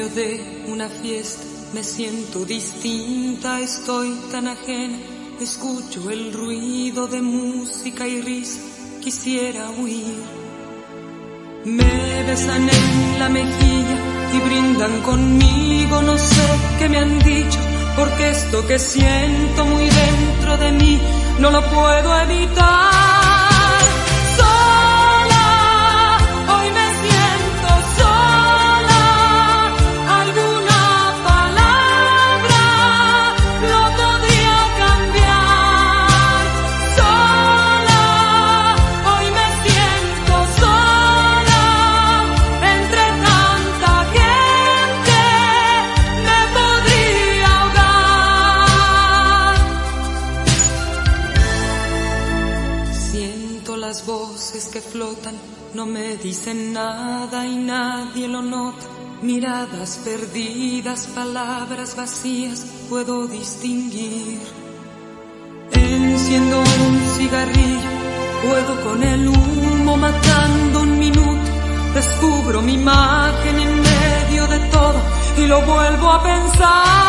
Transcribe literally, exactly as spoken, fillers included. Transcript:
medio de una fiesta me siento distinta, estoy tan ajena, escucho el ruido de música y risa, quisiera huir. Me besan en la mejilla y brindan conmigo, no sé qué me han dicho, porque esto que siento muy dentro de mí no lo puedo evitar. Las voces que flotan no me dicen nada y nadie lo nota. Miradas perdidas, palabras vacías, puedo distinguir. Enciendo un cigarrillo, puedo con el humo matando un minuto. Descubro mi imagen en medio de todo y lo vuelvo a pensar.